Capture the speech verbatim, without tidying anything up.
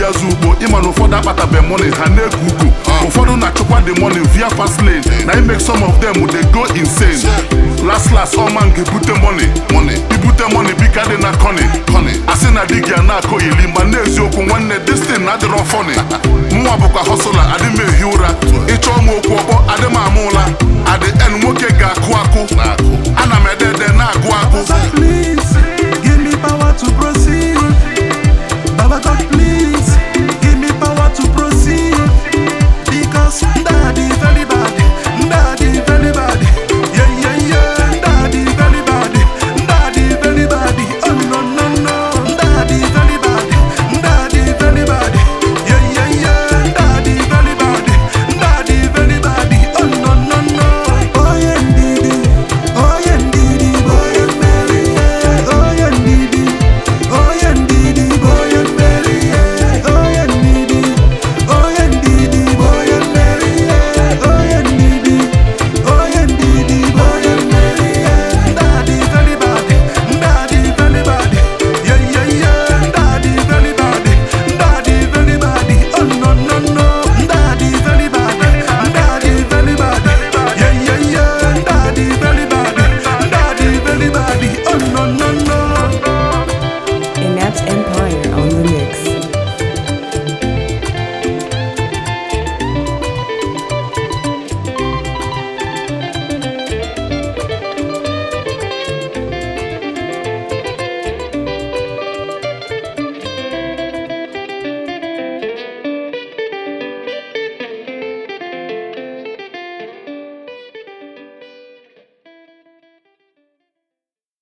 bịa zugbo ịma na ụfọdụ akpatabe money ha na-egu ugo ụfọdụ na-achọkwa the money via fast lane na I make some of them they go insane last last all man ga-ebute money money ibute money bika dị na koni koni asị na di gị a na-akọ ili ma n'eziokwu nwanne this thing na-adịrọ funny